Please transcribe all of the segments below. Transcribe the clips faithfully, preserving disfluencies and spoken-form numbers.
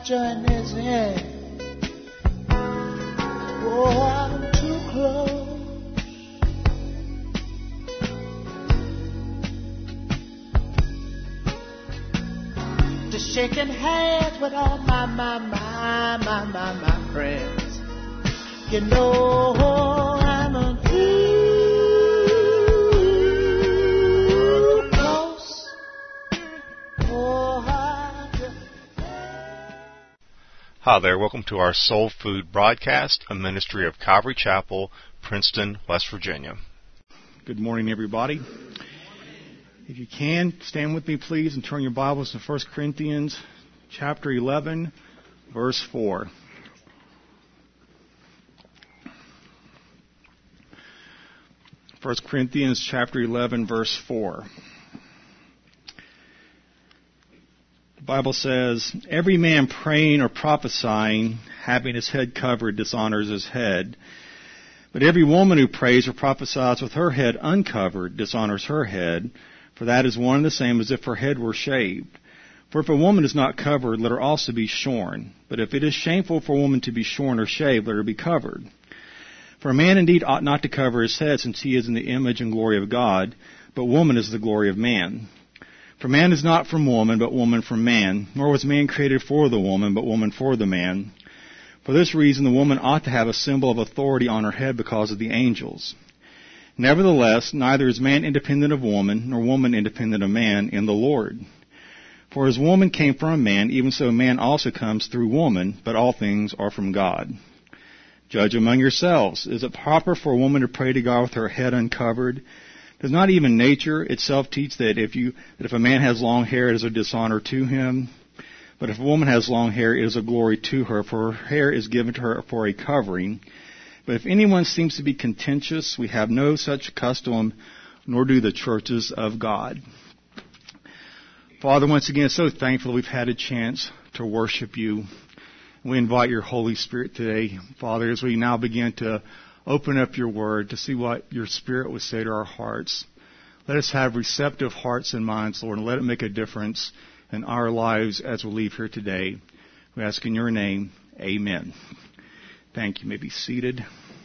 join his hand. Oh, I'm too close to shaking hands with all my, my, my, my, my, my friends. You know I'm a too close. Oh, I just... Hi there, welcome to our Soul Food broadcast, a ministry of Calvary Chapel, Princeton, West Virginia. Good morning, everybody. If you can, stand with me, please, and turn your Bibles to First Corinthians chapter eleven, verse four. First Corinthians chapter eleven, verse four. The Bible says, "Every man praying or prophesying, having his head covered, dishonors his head. But every woman who prays or prophesies with her head uncovered dishonors her head. For that is one and the same as if her head were shaved. For if a woman is not covered, let her also be shorn. But if it is shameful for a woman to be shorn or shaved, let her be covered. For a man indeed ought not to cover his head, since he is in the image and glory of God, but woman is the glory of man. For man is not from woman, but woman from man. Nor was man created for the woman, but woman for the man. For this reason the woman ought to have a symbol of authority on her head because of the angels. Nevertheless, neither is man independent of woman, nor woman independent of man in the Lord. For as woman came from man, even so man also comes through woman, but all things are from God. Judge among yourselves. Is it proper for a woman to pray to God with her head uncovered? Does not even nature itself teach that if you that if a man has long hair, it is a dishonor to him? But if a woman has long hair, it is a glory to her, for her hair is given to her for a covering. But if anyone seems to be contentious, we have no such custom, nor do the churches of God." Father, once again, so thankful we've had a chance to worship you. We invite your Holy Spirit today, Father, as we now begin to open up your word to see what your Spirit would say to our hearts. Let us have receptive hearts and minds, Lord, and let it make a difference in our lives as we leave here today. We ask in your name, amen. Thank you. You may be seated.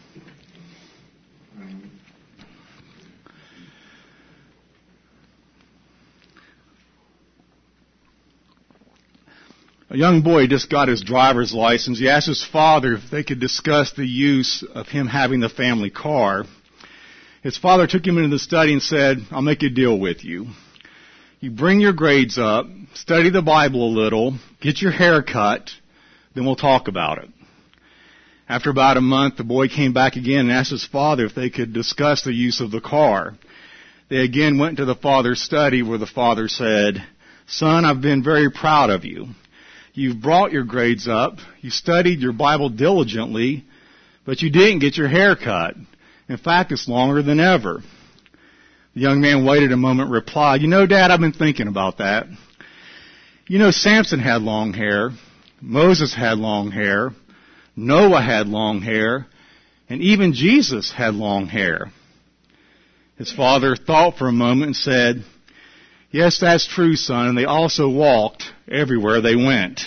A young boy just got his driver's license. He asked his father if they could discuss the use of him having the family car. His father took him into the study and said, "I'll make a deal with you. You bring your grades up, study the Bible a little, get your hair cut, then we'll talk about it." After about a month, the boy came back again and asked his father if they could discuss the use of the car. They again went to the father's study, where the father said, "Son, I've been very proud of you. You've brought your grades up, you studied your Bible diligently, but you didn't get your hair cut. In fact, it's longer than ever." The young man waited a moment and replied, "You know, Dad, I've been thinking about that. You know, Samson had long hair, Moses had long hair, Noah had long hair, and even Jesus had long hair." His father thought for a moment and said, "Yes, that's true, son, and they also walked everywhere they went."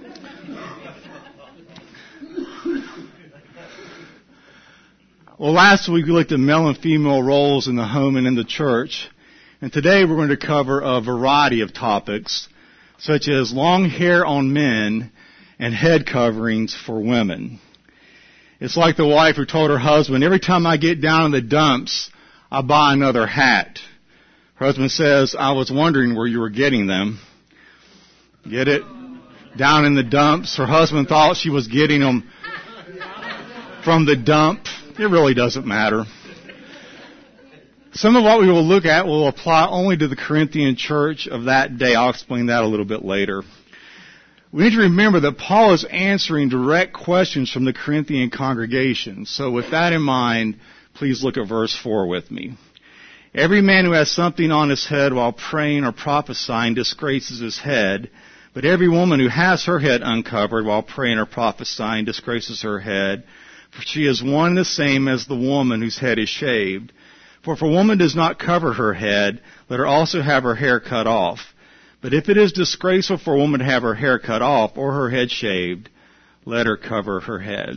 Well, last week we looked at male and female roles in the home and in the church, and today we're going to cover a variety of topics, such as long hair on men and head coverings for women. It's like the wife who told her husband, "Every time I get down in the dumps, I buy another hat." Her husband says, "I was wondering where you were getting them." Get it? Down in the dumps. Her husband thought she was getting them from the dump. It really doesn't matter. Some of what we will look at will apply only to the Corinthian church of that day. I'll explain that a little bit later. We need to remember that Paul is answering direct questions from the Corinthian congregation. So with that in mind, please look at verse four with me. "Every man who has something on his head while praying or prophesying disgraces his head, but every woman who has her head uncovered while praying or prophesying disgraces her head, for she is one and the same as the woman whose head is shaved. For if a woman does not cover her head, let her also have her hair cut off. But if it is disgraceful for a woman to have her hair cut off or her head shaved, let her cover her head.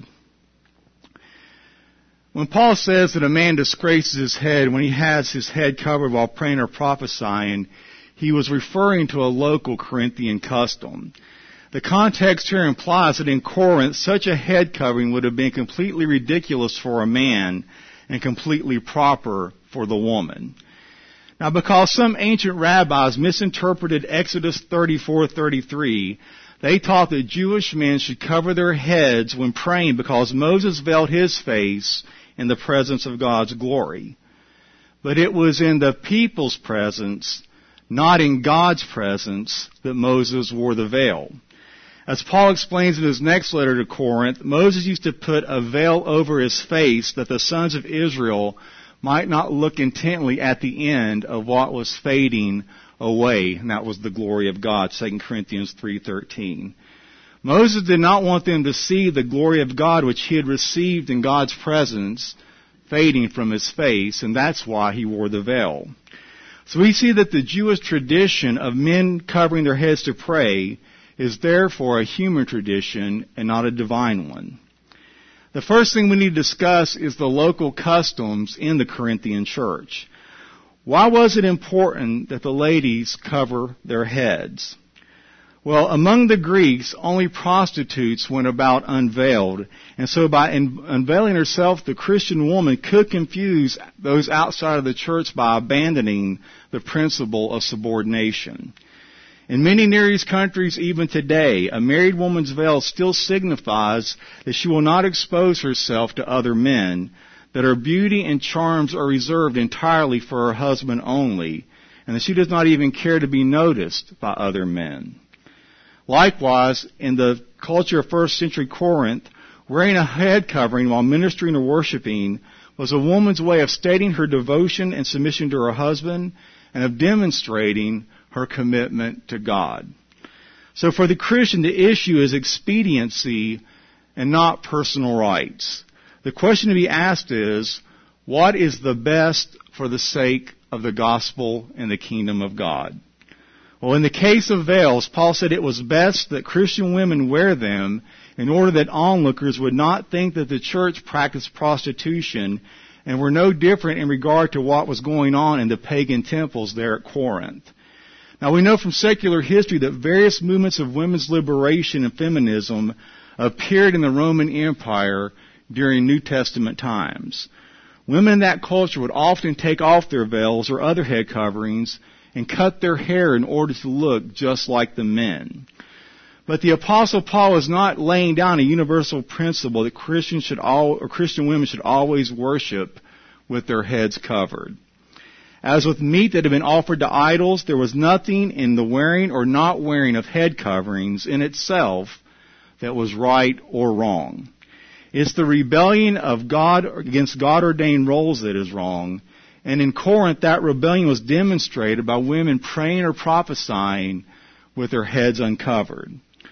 When Paul says that a man disgraces his head when he has his head covered while praying or prophesying, he was referring to a local Corinthian custom. The context here implies that in Corinth, such a head covering would have been completely ridiculous for a man and completely proper for the woman. Now, because some ancient rabbis misinterpreted Exodus thirty-four thirty-three, they taught that Jewish men should cover their heads when praying because Moses veiled his face in the presence of God's glory. But it was in the people's presence, not in God's presence, that Moses wore the veil. As Paul explains in his next letter to Corinth, Moses used to put a veil over his face that the sons of Israel might not look intently at the end of what was fading away, and that was the glory of God, Second Corinthians three thirteen. Moses did not want them to see the glory of God which he had received in God's presence fading from his face, and that's why he wore the veil. So we see that the Jewish tradition of men covering their heads to pray is therefore a human tradition and not a divine one. The first thing we need to discuss is the local customs in the Corinthian church. Why was it important that the ladies cover their heads? Well, among the Greeks, only prostitutes went about unveiled, and so by unveiling herself, the Christian woman could confuse those outside of the church by abandoning the principle of subordination. In many Near East countries, even today, a married woman's veil still signifies that she will not expose herself to other men, that her beauty and charms are reserved entirely for her husband only, and that she does not even care to be noticed by other men. Likewise, in the culture of first century Corinth, wearing a head covering while ministering or worshiping was a woman's way of stating her devotion and submission to her husband and of demonstrating her commitment to God. So for the Christian, the issue is expediency and not personal rights. The question to be asked is, what is the best for the sake of the gospel and the kingdom of God? Well, in the case of veils, Paul said it was best that Christian women wear them in order that onlookers would not think that the church practiced prostitution and were no different in regard to what was going on in the pagan temples there at Corinth. Now, we know from secular history that various movements of women's liberation and feminism appeared in the Roman Empire during New Testament times. Women in that culture would often take off their veils or other head coverings and cut their hair in order to look just like the men. But the Apostle Paul is not laying down a universal principle that Christians should all, or Christian women should always worship with their heads covered. As with meat that had been offered to idols, there was nothing in the wearing or not wearing of head coverings in itself that was right or wrong. It's the rebellion of God against God-ordained roles that is wrong. And in Corinth, that rebellion was demonstrated by women praying or prophesying with their heads uncovered.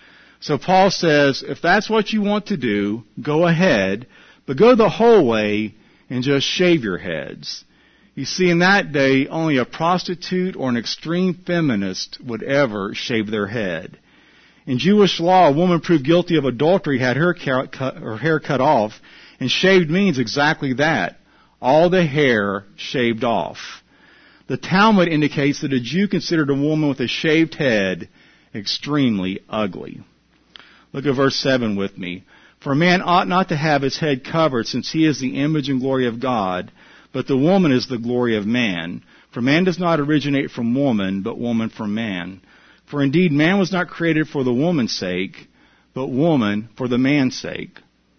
So Paul says, if that's what you want to do, go ahead, but go the whole way and just shave your heads. You see, in that day, only a prostitute or an extreme feminist would ever shave their head. In Jewish law, a woman proved guilty of adultery had her, cut, her hair cut off, and shaved means exactly that, all the hair shaved off. The Talmud indicates that a Jew considered a woman with a shaved head extremely ugly. Look at verse seven with me. For a man ought not to have his head covered, since he is the image and glory of God, but the woman is the glory of man. For man does not originate from woman, but woman from man. For indeed man was not created for the woman's sake, but woman for the man's sake.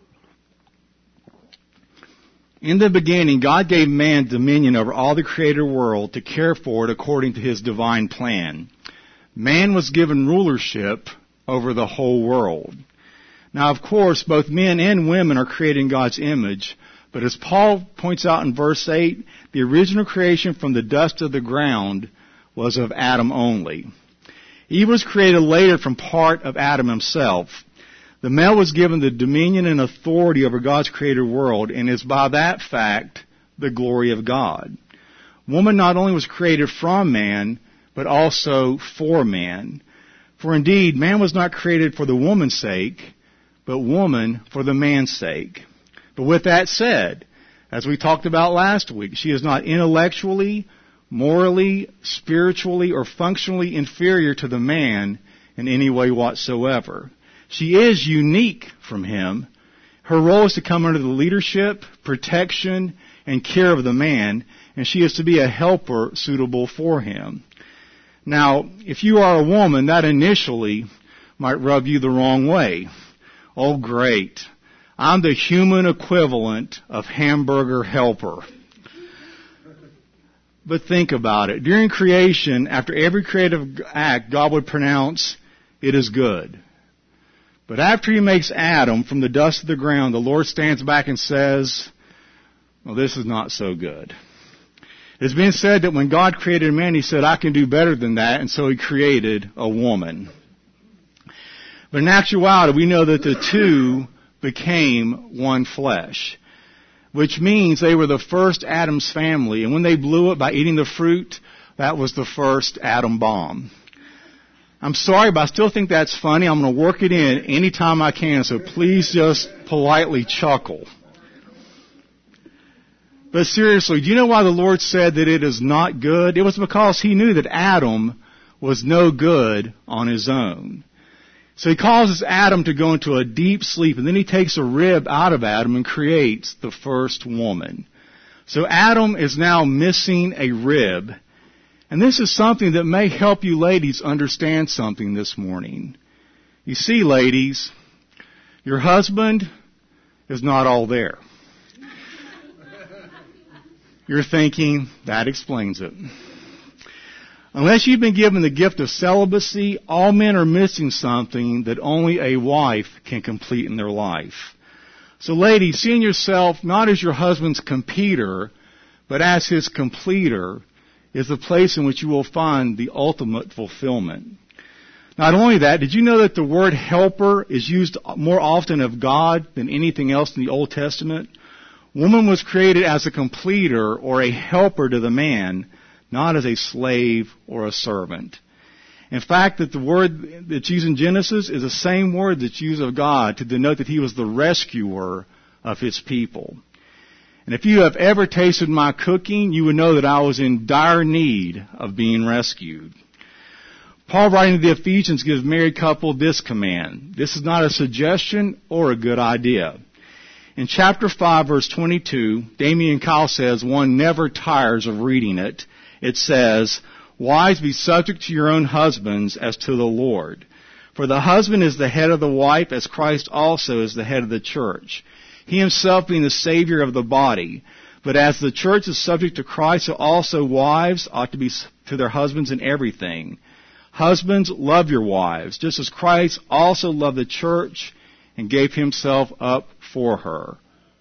In the beginning, God gave man dominion over all the created world to care for it according to his divine plan. Man was given rulership over the whole world. Now, of course, both men and women are created in God's image, but as Paul points out in verse eight, the original creation from the dust of the ground was of Adam only. Eve was created later from part of Adam himself. The male was given the dominion and authority over God's created world, and is by that fact the glory of God. Woman not only was created from man, but also for man. For indeed, man was not created for the woman's sake, but woman for the man's sake. But with that said, as we talked about last week, she is not intellectually, morally, spiritually, or functionally inferior to the man in any way whatsoever. She is unique from him. Her role is to come under the leadership, protection, and care of the man, and she is to be a helper suitable for him. Now, if you are a woman, that initially might rub you the wrong way. Oh, great. I'm the human equivalent of hamburger helper. But think about it. During creation, after every creative act, God would pronounce, "It is good." But after He makes Adam from the dust of the ground, the Lord stands back and says, "Well, this is not so good." It's been said that when God created man, He said, "I can do better than that," and so He created a woman. But in actuality, we know that the two became one flesh, which means they were the first Adam's family, and when they blew it by eating the fruit, that was the first atom bomb. I'm sorry, but I still think that's funny. I'm going to work it in anytime I can, so please just politely chuckle. But seriously, do you know why the Lord said that it is not good? It was because He knew that Adam was no good on his own. So He causes Adam to go into a deep sleep, and then He takes a rib out of Adam and creates the first woman. So Adam is now missing a rib. And this is something that may help you ladies understand something this morning. You see, ladies, your husband is not all there. You're thinking, that explains it. Unless you've been given the gift of celibacy, all men are missing something that only a wife can complete in their life. So ladies, seeing yourself not as your husband's completer, but as his completer, is the place in which you will find the ultimate fulfillment. Not only that, did you know that the word helper is used more often of God than anything else in the Old Testament? Woman was created as a completer or a helper to the man, not as a slave or a servant. In fact, that the word that's used in Genesis is the same word that's used of God to denote that He was the rescuer of His people. And if you have ever tasted my cooking, you would know that I was in dire need of being rescued. Paul, writing to the Ephesians, gives married couple this command. This is not a suggestion or a good idea. In chapter five, verse twenty-two, Damian Kyle says, one never tires of reading it. It says, "Wives, be subject to your own husbands as to the Lord. For the husband is the head of the wife, as Christ also is the head of the church. He Himself being the Savior of the body. But as the church is subject to Christ, so also wives ought to be to their husbands in everything. Husbands, love your wives, just as Christ also loved the church and gave Himself up for her."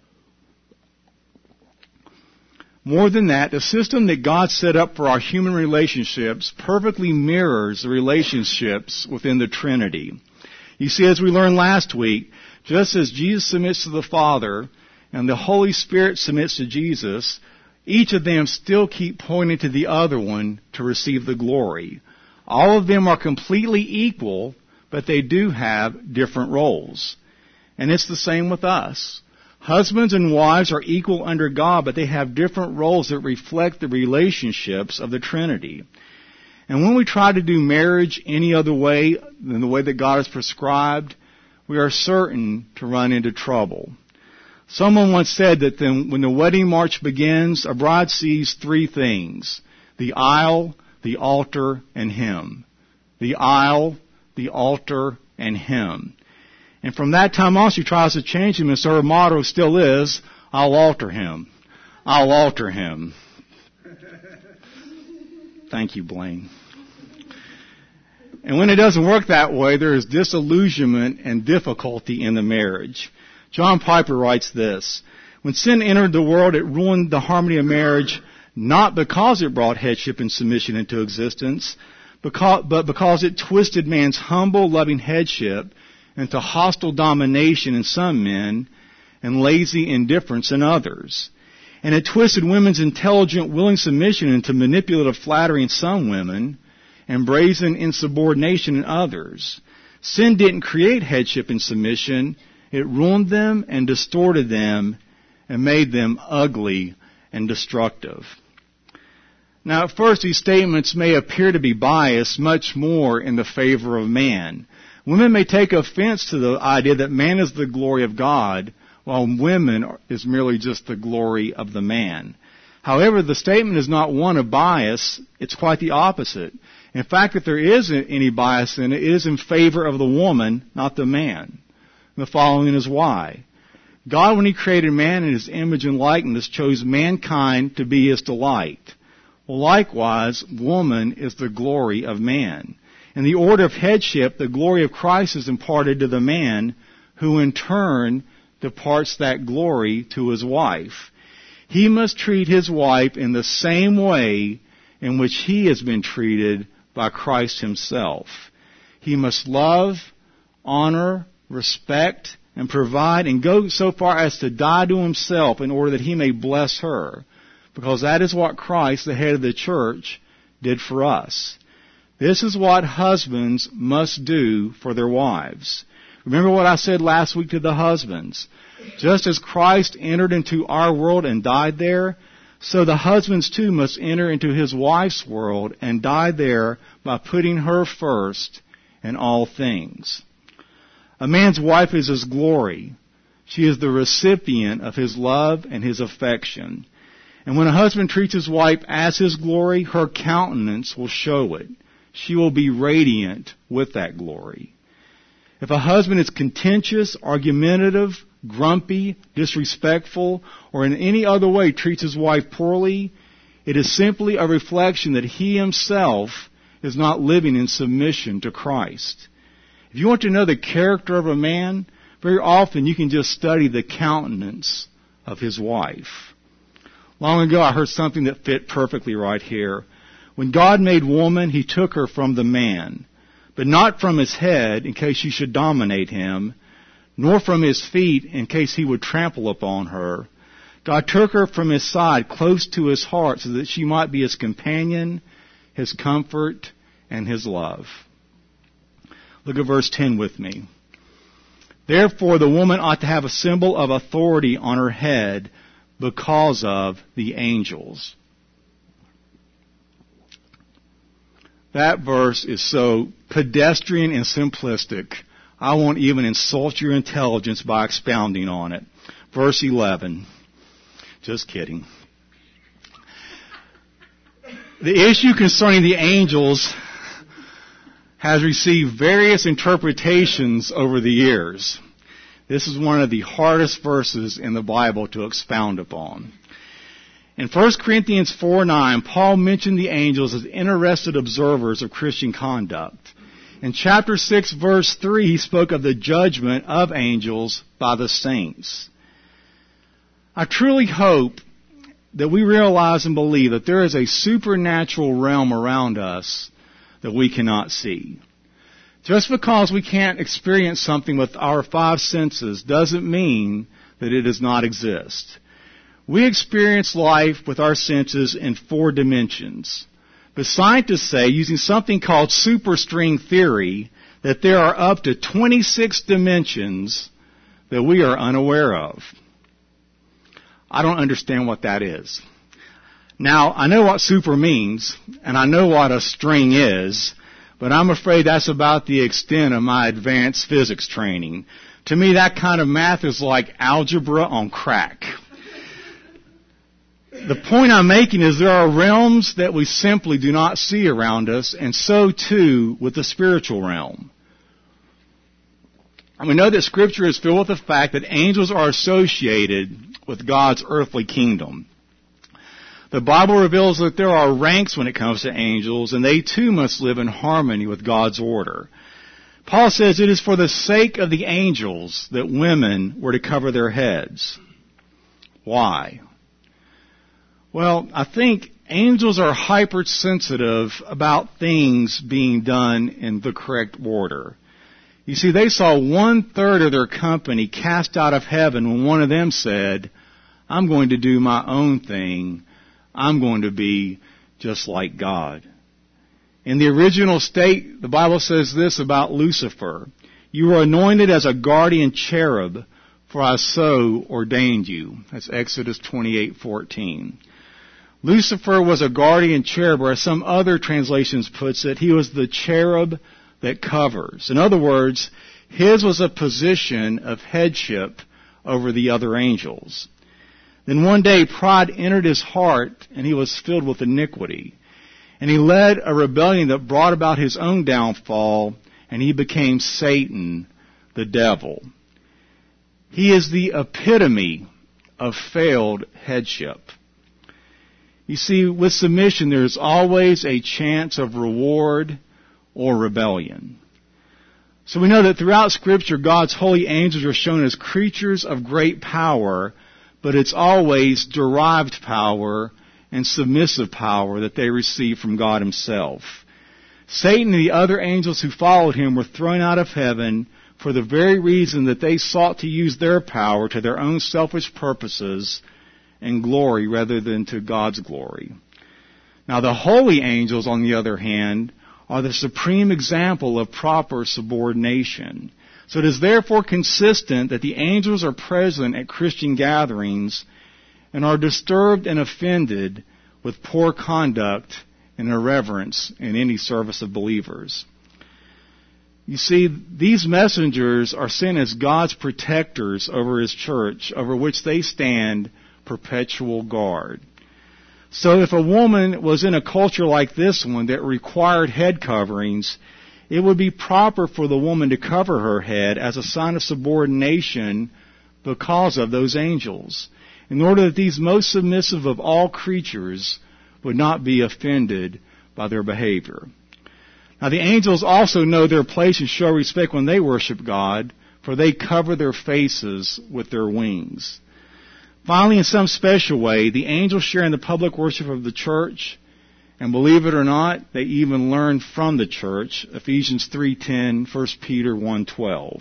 More than that, the system that God set up for our human relationships perfectly mirrors the relationships within the Trinity. You see, as we learned last week, just as Jesus submits to the Father and the Holy Spirit submits to Jesus, each of them still keep pointing to the other one to receive the glory. All of them are completely equal, but they do have different roles. And it's the same with us. Husbands and wives are equal under God, but they have different roles that reflect the relationships of the Trinity. And when we try to do marriage any other way than the way that God has prescribed, we are certain to run into trouble. Someone once said that then, when the wedding march begins, a bride sees three things: the aisle, the altar, and Him. The aisle, the altar, and Him. And from that time on, she tries to change Him, and so her motto still is, "I'll alter Him. I'll alter Him." Thank you, Blaine. And when it doesn't work that way, there is disillusionment and difficulty in the marriage. John Piper writes this: "When sin entered the world, it ruined the harmony of marriage, not because it brought headship and submission into existence, because, but because it twisted man's humble, loving headship into hostile domination in some men and lazy indifference in others. And it twisted women's intelligent, willing submission into manipulative flattery in some women and brazen insubordination in others. Sin didn't create headship and submission. It ruined them and distorted them and made them ugly and destructive. Now, at first, these statements may appear to be biased much more in the favor of man. Women may take offense to the idea that man is the glory of God, while women is merely just the glory of the man. However, the statement is not one of bias. It's quite the opposite. In fact, if there isn't any bias in it, it is in favor of the woman, not the man. The following is why. God, when He created man in His image and likeness, chose mankind to be His delight. Well, likewise, woman is the glory of man. In the order of headship, the glory of Christ is imparted to the man, who in turn departs that glory to his wife. He must treat his wife in the same way in which he has been treated by Christ Himself. He must love, honor, respect, and provide, and go so far as to die to himself in order that he may bless her, because that is what Christ, the head of the church, did for us. This is what husbands must do for their wives. Remember what I said last week to the husbands. Just as Christ entered into our world and died there, so the husbands too must enter into his wife's world and die there by putting her first in all things. A man's wife is his glory. She is the recipient of his love and his affection. And when a husband treats his wife as his glory, her countenance will show it. She will be radiant with that glory. If a husband is contentious, argumentative, grumpy, disrespectful, or in any other way treats his wife poorly, it is simply a reflection that he himself is not living in submission to Christ. If you want to know the character of a man, very often you can just study the countenance of his wife. Long ago I heard something that fit perfectly right here. When God made woman, He took her from the man, but not from his head in case she should dominate him, nor from his feet in case he would trample upon her. God took her from his side close to his heart so that she might be his companion, his comfort, and his love. Look at verse ten with me. Therefore the woman ought to have a symbol of authority on her head because of the angels. That verse is so pedestrian and simplistic, I won't even insult your intelligence by expounding on it. Verse eleven. Just kidding. The issue concerning the angels has received various interpretations over the years. This is one of the hardest verses in the Bible to expound upon. In First Corinthians four nine, Paul mentioned the angels as interested observers of Christian conduct. In chapter six, verse three, he spoke of the judgment of angels by the saints. I truly hope that we realize and believe that there is a supernatural realm around us that we cannot see. Just because we can't experience something with our five senses doesn't mean that it does not exist. We experience life with our senses in four dimensions. But scientists say, using something called superstring theory, that there are up to twenty-six dimensions that we are unaware of. I don't understand what that is. Now, I know what super means, and I know what a string is, but I'm afraid that's about the extent of my advanced physics training. To me, that kind of math is like algebra on crack. The point I'm making is there are realms that we simply do not see around us, and so too with the spiritual realm. And we know that Scripture is filled with the fact that angels are associated with God's earthly kingdom. The Bible reveals that there are ranks when it comes to angels, and they too must live in harmony with God's order. Paul says it is for the sake of the angels that women were to cover their heads. Why? Well, I think angels are hypersensitive about things being done in the correct order. You see, they saw one-third of their company cast out of heaven when one of them said, I'm going to do my own thing. I'm going to be just like God. In the original state, the Bible says this about Lucifer: "You were anointed as a guardian cherub, for I so ordained you." That's Exodus twenty-eight fourteen. Lucifer was a guardian cherub, or as some other translations puts it, he was the cherub that covers. In other words, his was a position of headship over the other angels. Then one day pride entered his heart, and he was filled with iniquity. And he led a rebellion that brought about his own downfall, and he became Satan, the devil. He is the epitome of failed headship. You see, with submission, there is always a chance of reward or rebellion. So we know that throughout Scripture, God's holy angels are shown as creatures of great power, but it's always derived power and submissive power that they receive from God Himself. Satan and the other angels who followed him were thrown out of heaven for the very reason that they sought to use their power to their own selfish purposes and glory rather than to God's glory. Now the holy angels, on the other hand, are the supreme example of proper subordination. So it is therefore consistent that the angels are present at Christian gatherings and are disturbed and offended with poor conduct and irreverence in any service of believers. You see, these messengers are sent as God's protectors over His church, over which they stand perpetual guard. So if a woman was in a culture like this one that required head coverings, it would be proper for the woman to cover her head as a sign of subordination because of those angels, in order that these most submissive of all creatures would not be offended by their behavior. Now the angels also know their place and show respect when they worship God, for they cover their faces with their wings. Finally, in some special way, the angels share in the public worship of the church, and believe it or not, they even learn from the church. Ephesians three ten, First Peter one twelve.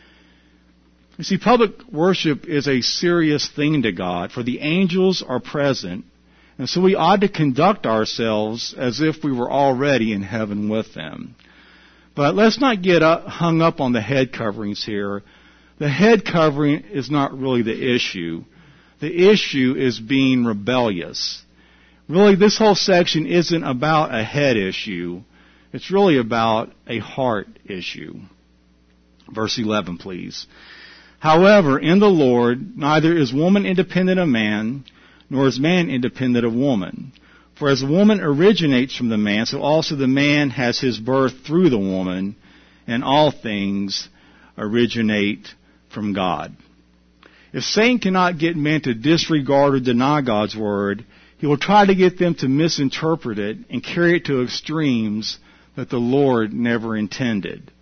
You see, public worship is a serious thing to God, for the angels are present, and so we ought to conduct ourselves as if we were already in heaven with them. But let's not get up, hung up on the head coverings here. The head covering is not really the issue. The issue is being rebellious. Really, this whole section isn't about a head issue. It's really about a heart issue. Verse eleven, please. "However, in the Lord, neither is woman independent of man, nor is man independent of woman. For as the woman originates from the man, so also the man has his birth through the woman, and all things originate from God." If Satan cannot get men to disregard or deny God's word, he will try to get them to misinterpret it and carry it to extremes that the Lord never intended.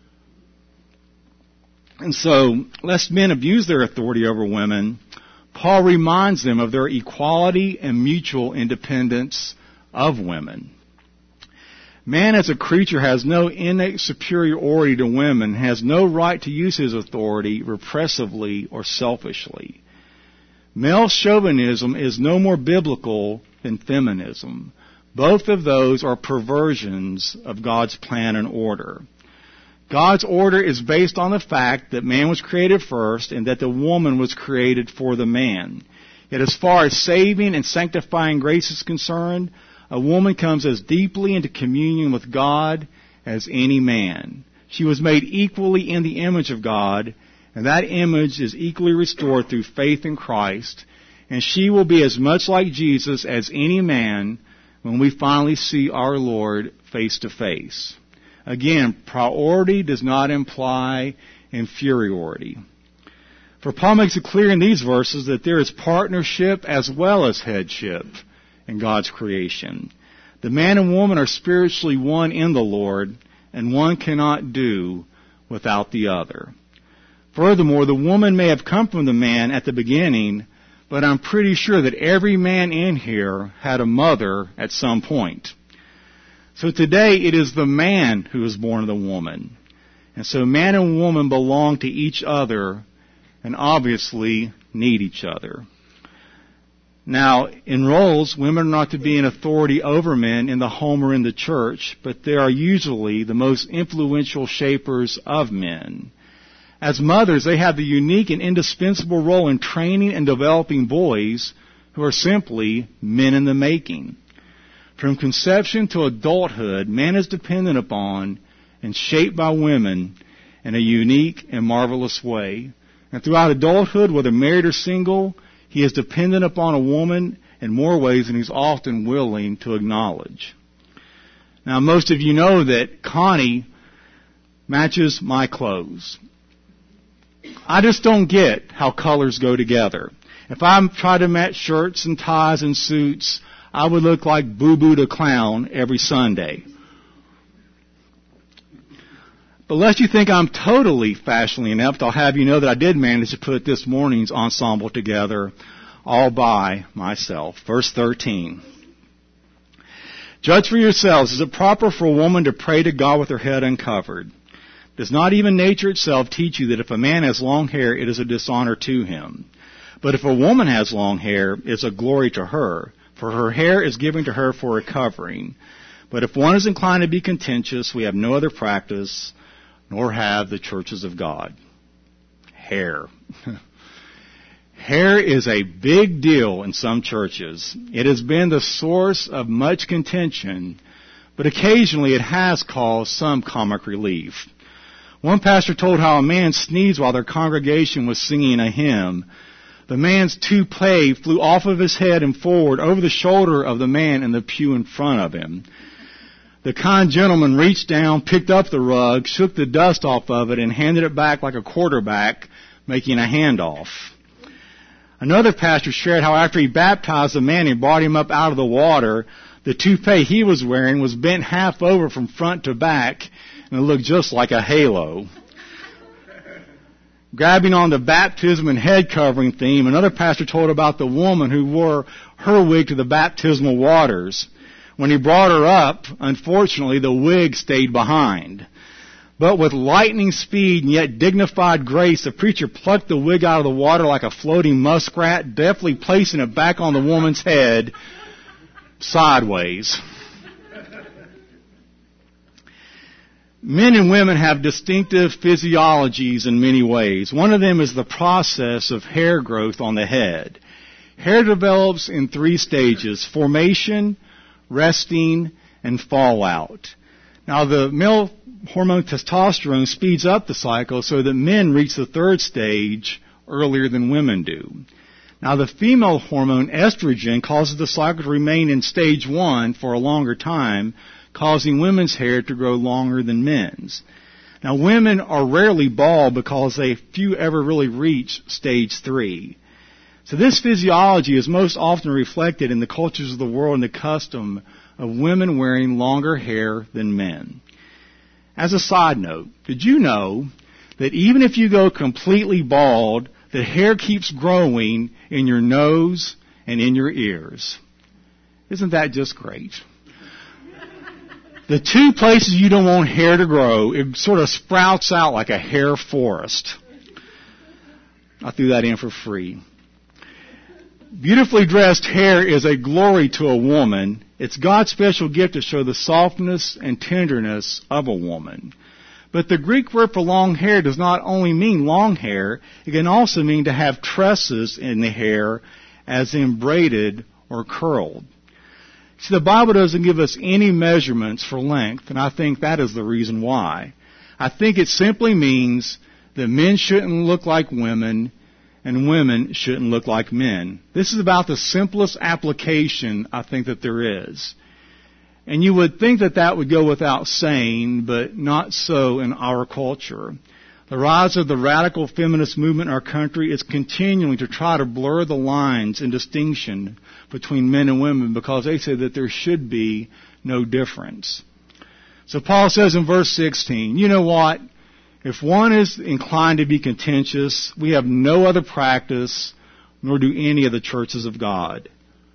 And so, lest men abuse their authority over women, Paul reminds them of their equality and mutual independence of women. Man as a creature has no innate superiority to women, has no right to use his authority repressively or selfishly. Male chauvinism is no more biblical than feminism. Both of those are perversions of God's plan and order. God's order is based on the fact that man was created first and that the woman was created for the man. Yet as far as saving and sanctifying grace is concerned, a woman comes as deeply into communion with God as any man. She was made equally in the image of God, and that image is equally restored through faith in Christ, and she will be as much like Jesus as any man when we finally see our Lord face to face. Again, priority does not imply inferiority. For Paul makes it clear in these verses that there is partnership as well as headship in God's creation. The man and woman are spiritually one in the Lord, and one cannot do without the other. Furthermore, the woman may have come from the man at the beginning, but I'm pretty sure that every man in here had a mother at some point. So today it is the man who is born of the woman. And so man and woman belong to each other and obviously need each other. Now, in roles, women are not to be in authority over men in the home or in the church, but they are usually the most influential shapers of men. As mothers, they have the unique and indispensable role in training and developing boys who are simply men in the making. From conception to adulthood, man is dependent upon and shaped by women in a unique and marvelous way. And throughout adulthood, whether married or single, he is dependent upon a woman in more ways than he's often willing to acknowledge. Now, most of you know that Connie matches my clothes. I just don't get how colors go together. If I try to match shirts and ties and suits, I would look like Boo Boo the Clown every Sunday. But lest you think I'm totally fashionably inept, I'll have you know that I did manage to put this morning's ensemble together all by myself. Verse thirteen. Judge for yourselves, is it proper for a woman to pray to God with her head uncovered? Does not even nature itself teach you that if a man has long hair, it is a dishonor to him? But if a woman has long hair, it's a glory to her, for her hair is given to her for a covering. But if one is inclined to be contentious, we have no other practice, nor have the churches of God. Hair. Hair is a big deal in some churches. It has been the source of much contention, but occasionally it has caused some comic relief. One pastor told how a man sneezed while their congregation was singing a hymn. The man's toupee flew off of his head and forward over the shoulder of the man in the pew in front of him. The kind gentleman reached down, picked up the rug, shook the dust off of it, and handed it back like a quarterback, making a handoff. Another pastor shared how after he baptized the man and brought him up out of the water, the toupee he was wearing was bent half over from front to back, and it looked just like a halo. Grabbing on the baptism and head covering theme, another pastor told about the woman who wore her wig to the baptismal waters. When he brought her up, unfortunately, the wig stayed behind. But with lightning speed and yet dignified grace, the preacher plucked the wig out of the water like a floating muskrat, deftly placing it back on the woman's head sideways. Men and women have distinctive physiologies in many ways. One of them is the process of hair growth on the head. Hair develops in three stages: formation, resting, and fallout. Now, the male hormone testosterone speeds up the cycle so that men reach the third stage earlier than women do. Now, the female hormone estrogen causes the cycle to remain in stage one for a longer time, causing women's hair to grow longer than men's. Now, women are rarely bald because they few ever really reach stage three. So this physiology is most often reflected in the cultures of the world and the custom of women wearing longer hair than men. As a side note, did you know that even if you go completely bald, the hair keeps growing in your nose and in your ears? Isn't that just great? The two places you don't want hair to grow, it sort of sprouts out like a hair forest. I threw that in for free. Beautifully dressed hair is a glory to a woman. It's God's special gift to show the softness and tenderness of a woman. But the Greek word for long hair does not only mean long hair, it can also mean to have tresses in the hair, as in braided or curled. See, the Bible doesn't give us any measurements for length, and I think that is the reason why. I think it simply means that men shouldn't look like women, and women shouldn't look like men. This is about the simplest application I think that there is. And you would think that that would go without saying, but not so in our culture. The rise of the radical feminist movement in our country is continuing to try to blur the lines and distinction between men and women because they say that there should be no difference. So Paul says in verse sixteen, you know what? If one is inclined to be contentious, we have no other practice, nor do any of the churches of God.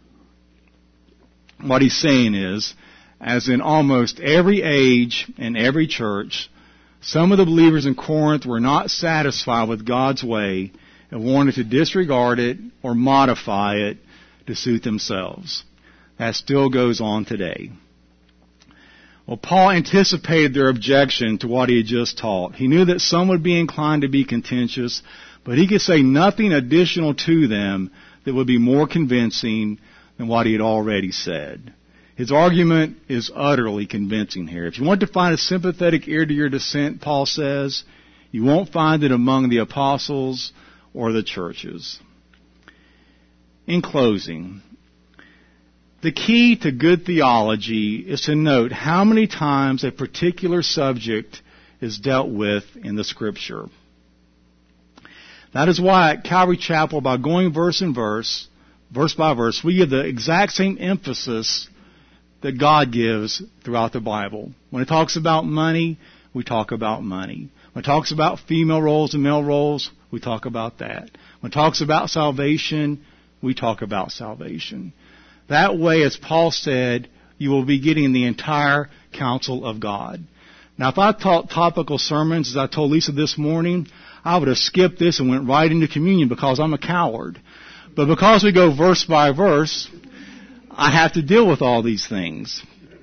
What he's saying is, as in almost every age and every church, some of the believers in Corinth were not satisfied with God's way and wanted to disregard it or modify it to suit themselves. That still goes on today. Well, Paul anticipated their objection to what he had just taught. He knew that some would be inclined to be contentious, but he could say nothing additional to them that would be more convincing than what he had already said. His argument is utterly convincing here. If you want to find a sympathetic ear to your dissent, Paul says, you won't find it among the apostles or the churches. In closing, the key to good theology is to note how many times a particular subject is dealt with in the Scripture. That is why at Calvary Chapel, by going verse in verse, verse by verse, we give the exact same emphasis that God gives throughout the Bible. When it talks about money, we talk about money. When it talks about female roles and male roles, we talk about that. When it talks about salvation, we talk about salvation. That way, as Paul said, you will be getting the entire counsel of God. Now, if I taught topical sermons, as I told Lisa this morning, I would have skipped this and went right into communion because I'm a coward. But because we go verse by verse, I have to deal with all these things.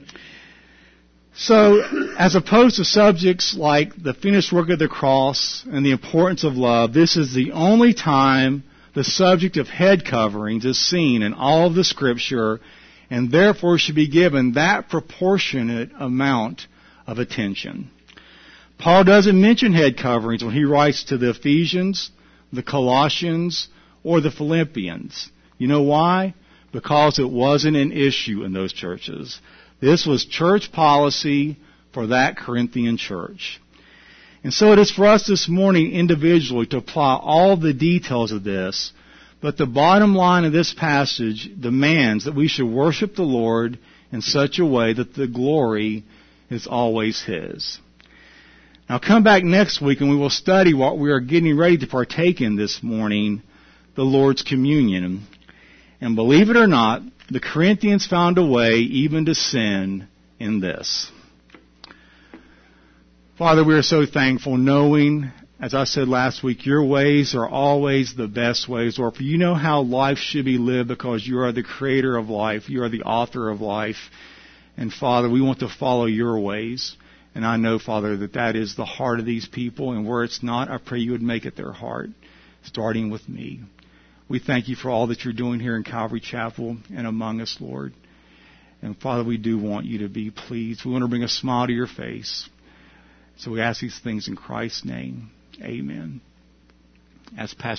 So, as opposed to subjects like the finished work of the cross and the importance of love, this is the only time the subject of head coverings is seen in all of the Scripture, and therefore should be given that proportionate amount of attention. Paul doesn't mention head coverings when he writes to the Ephesians, the Colossians, or the Philippians. You know why? Because it wasn't an issue in those churches. This was church policy for that Corinthian church. And so it is for us this morning individually to apply all the details of this. But the bottom line of this passage demands that we should worship the Lord in such a way that the glory is always His. Now come back next week and we will study what we are getting ready to partake in this morning, the Lord's Communion. And believe it or not, the Corinthians found a way even to sin in this. Father, we are so thankful knowing, as I said last week, your ways are always the best ways. Or for you know how life should be lived because you are the creator of life. You are the author of life. And Father, we want to follow your ways. And I know, Father, that that is the heart of these people. And where it's not, I pray you would make it their heart, starting with me. We thank you for all that you're doing here in Calvary Chapel and among us, Lord. And Father, we do want you to be pleased. We want to bring a smile to your face. So we ask these things in Christ's name. Amen. As Pastor